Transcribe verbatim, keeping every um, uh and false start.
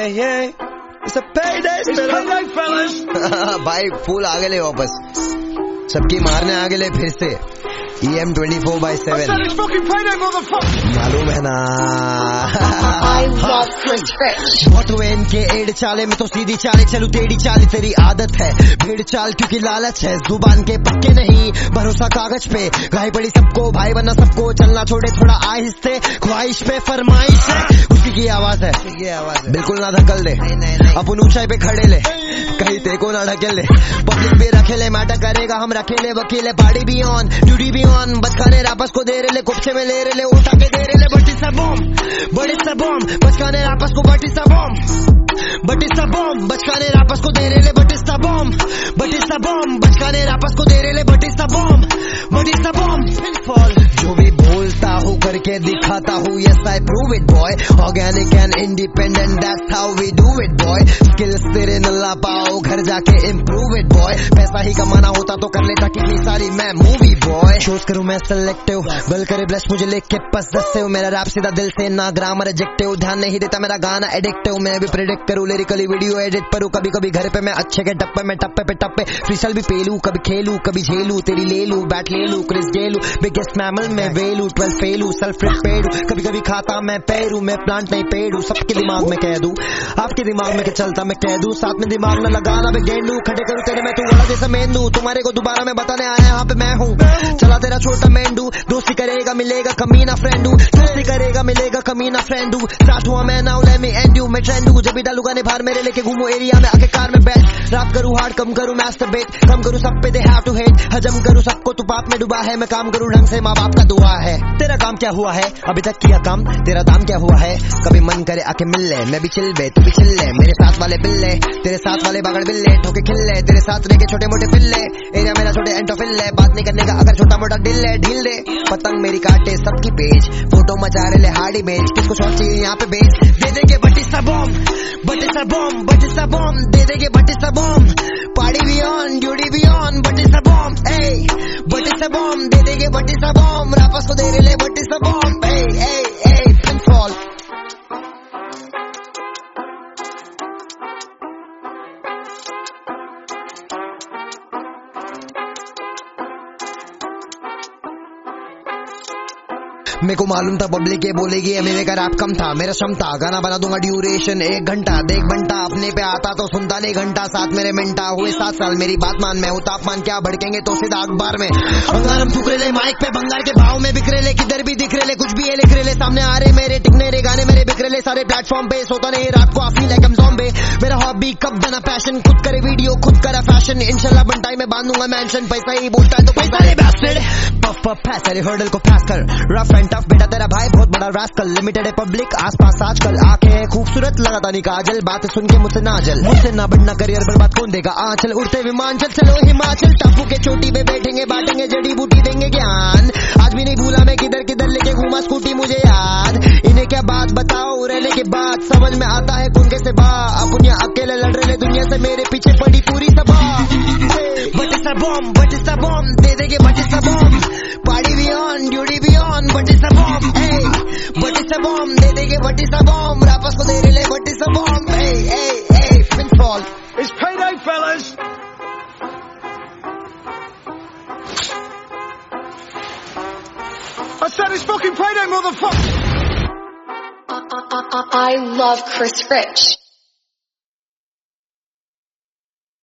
yeah, yeah. It's a payday, It's payday, fellas. भाई फूल आगे ले वापस, सबकी मारने आगे ले फिर से। E M twenty-four by I seven. said it's fucking payday, motherfucker. मालूम है ना। I love Chris Rich. बहुत हुए इनके एड चाले में तो सीधी चाले चलू, टेढ़ी चाल तेरी आदत है, भीड़ चाल क्योंकि लालच है, जुबान के पक्के नहीं भरोसा कागज पे, घाई पड़ी सबको भाई बना सबको, चलना छोड़े थोड़ा आहिस्ते, ख्वाहिश पे फरमाइश है, उसी की आवाज है, ये आवाज है। बिल्कुल ना धकल दे, अपन ऊंचाई पे खड़े ले, कहीं तेको ना ढकेल ले, पब्लिक भी रखेले मैटर करेगा, हम रखेले वकीले, पार्टी भी ऑन ड्यूटी भी ऑन, बचकाने रापस को दे रहे ले, कुप्से में ले रहे ले, उठा के दे रहे ले, बटी सा बॉम्ब बड़ी सा बॉम्ब, बचकाने रापस को बटी सा बॉम्ब, बटी सा बॉम्ब, बचकाने रापस को दे रहे ले, बटी सा बॉम्ब, बटी सा बॉम्ब, बचकाने रापस को दे रहे ले, बटी सा बॉम्ब, बटी सा बॉम्ब। जो भी बोलता हूँ करके दिखाता हूँ, yes I prove it boy, organic and independent that's how we do it boy, skills तेरे नल्ला पाओ घर जाके improve it boy, पैसा ही कमाना होता तो कर लेता कितनी सारी मैं मूवी बॉय, चूज करूँ मैं सिलेक्टिव, बल करे ब्लेस मुझे लिख के पस दस से, मेरा रैप सीधा दिल से ना ग्रामर एडजेक्टिव, ध्यान नहीं देता मेरा गाना एडिक्टिव, मैं भी प्रेडिक्ट करूँ लिरिकली वीडियो एडिट करूँ, कभी कभी घर पे मैं अच्छे के टप्पे में टप्पे पे टप्पे, फ्रीस्टाइल भी पेलू, कभी खेलू कभी झेलू, तेरी ले लू बैट ले लू, क्रिस गेलू, बिगेस्ट मैमल में वेलू, ट्वेल्व फेलू, सेल्फ प्रिपेयर्ड, कभी कभी खाता मैं पैरू, मैं प्लांट नहीं पेड़ू, सबके दिमाग में कह दूं, आपके दिमाग में क्या चलता मैं कह दूं, साथ में दिमाग न लगाना मैं गेंडू, खड़े करूँ तेरे में तू बड़ा जैसा मेंदू, तुम्हारे को दोबारा मैं बताने आया यहाँ पे मैं हूँ, चला तेरा छोटा मेंडू, दोस्ती करेगा मिलेगा कमीना फ्रेंडू, दोस्ती करेगा मिलेगा कमीना फ्रेंडू, स्टार्ट हुआ मैं now let me and you, मैं ट्रेंडू, जब भी डालूगा ने बाहर मेरे लेके घूमू एरिया में आके कार में बैठ, रैप करूँ हार्ड कम करूँ मैस्टरबेट, कम करूँ सब पे दे हैव टू हेट, हजम करूँ सबको तू पाप में डूबा है, मैं काम करूँ ढंग से माँ बाप का दुआ है, तेरा काम क्या हुआ है अभी तक किया काम, तेरा दाम क्या हुआ है, कभी मन करे आके मिल ले, मैं भी चिल बे तू भी चिल ले, मेरे साथ वाले बिल्ले तेरे साथ वाले बागड़ बिल्ले, ठोके खिल्ले तेरे साथ लेके छोटे मोटे पिल्ले, एरिया मेरा छोटे एंटोफिल्ले, बात नहीं करने का अगर छोटा मोटा दिल है ढील दे, पतंग मेरी काटे सबकी पेज, फोटो मचा रहे ले हार्ड इमेज, किसको शॉर्ट चाहिए यहाँ पे बेच, दे देंगे बटी सा बॉम्ब बटी सा बॉम्ब बटी सा बॉम्ब, दे देंगे बटी सा बॉम्ब, पार्टी भी ऑन ड्यूटी भी ऑन, बटी सा बॉम्ब ए बटी सा बॉम्ब, दे देंगे बटी सा बॉम्ब, रापस को दे रहे ले बटी सा बॉम्ब ए ए ए पिनफॉल। मेरे को मालूम था पब्लिक ये बोलेगी मेरे का रैप कम था, मेरा क्षमता गाना बना दूंगा ड्यूरेशन एक घंटा, देख बंटा अपने पे आता तो सुनता नहीं घंटा, साथ मेरे मिनटा हुए सात साल मेरी बात मान, मैं हूँ तापमान क्या भड़केंगे तो सीधा अखबार में, अंगारम फुकरे ले माइक पे बंगाल के भाव में बिखरे ले, किधर भी दिख रहे ले कुछ भी ये लिख रहे ले, सामने आ रहे मेरे टिकने रे गाने मेरे बिखरे ले, सारे प्लेटफॉर्म पे सोता नहीं रात को आफी लाइक एम ज़ॉम्बी, मेरा हॉबी कब बना पैशन, खुद करे वीडियो खुद करा फैशन, इंशाल्लाह बनटाई में बांधूंगा मेंशन, पैसा ही बोलता है तो पैसा ले बैस्टेड, पफ पफ पैस तेरे हर्डल को पास कर, रफ एंड टफ बेटा तेरा भाई बहुत बड़ा रास्कल, लिमिटेड है पब्लिक आसपास आजकल, आंखें खूबसूरत लगाता नहीं काजल, बात सुन के मुझसे नाजल, मुझसे ना बढ़ना करियर बर्बाद कौन देगा आंचल, उड़ते विमान चल चलो हिमाचल, टापू के चोटी पे बैठेंगे बांटेंगे जड़ी बूटी देंगे ज्ञान, आज भी नहीं भूला मैं किधर किधर लेके घूमा स्कूटी मुझे याद, इन्हें क्या बात बताओ रहने के बाद समझ में आता है कौन कैसे बा, अपन यहाँ अकेले लड़ रहे दुनिया से मेरे पीछे पड़ी पूरी सभा, बटे सा बॉम्ब बटे सा बॉम्ब, दे देंगे बटे सा बॉम्ब, पार्टी भी ऑन ड्यूटी भी ऑन, बटे सा बॉम्ब ए बटे सा बॉम्ब, दे देंगे बटे सा बॉम्ब, रापस को दे रहे ले बटे सा बॉम्ब ए ए ए pinfall. It's payday, fellas. I said it's fucking payday, motherfucker. I, I, I, I love Chris Rich.